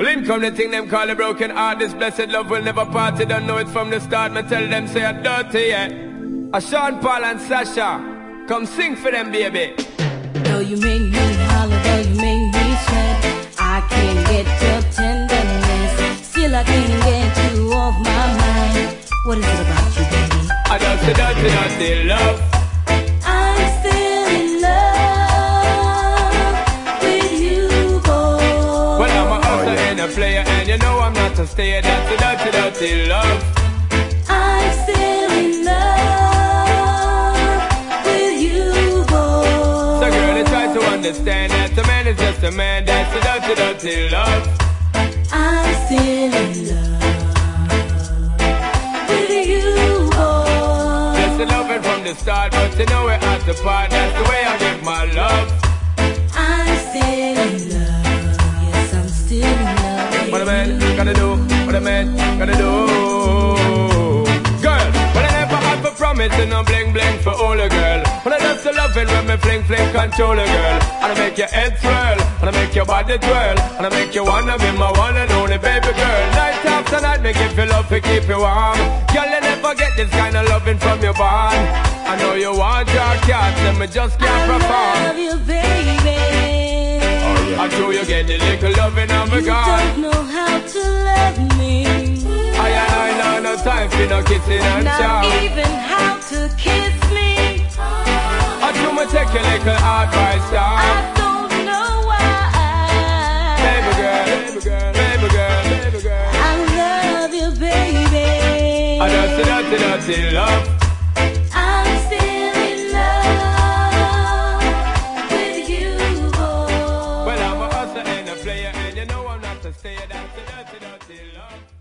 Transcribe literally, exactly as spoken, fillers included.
Well, in come the thing them call a broken heart. This blessed love will never part. You don't know it from the start. Me tell them say I'm dirty, yeah. A Sean Paul and Sasha, come sing for them, baby. Though you make me holler, though you make me sweat, I can't get your tenderness. Still I can't get you off my mind. What is it about you, baby? I just say dirty, dirty love. I'm still in love with you, boy. Well, I'm a hustler and a player, and you know I'm not a stayer. That's a dirty, dirty love. I'm still in love with you, boy. So girl, I try to understand that a man is just a man. That's a dirty, dirty love. I'm still in love with you, boy. Just a loving from the start, but you know we're at the part. That's the way I give my love. I'm still in love. Yes, I'm still in love. What a man gotta do, what a man gotta do. Girl, but I never have a promise and no bling bling for all a girl. But I just a loving when me fling fling control a girl. And I make your head swirl, and I make your body twirl, and I make you wanna be my one and only baby girl. Night after night, make you feel love to keep you warm. Girl, you never get this kind of loving from your bond. I know you want your cat, and me just can't perform. I love you, baby. Oh, yeah. I know you get the little loving of my You God. don't know how to love me. I and I know no time for no kissing and Not chow. even how to kiss me. I do me take a little advice down. I don't know why. Baby girl, baby girl, baby girl, baby girl. I love you, baby. I dirty, dirty, dirty love. I'm still in love with you, boy. Well, I'm a hustler and a player, and you know I'm not a stayer. That's a dirty, dirty love.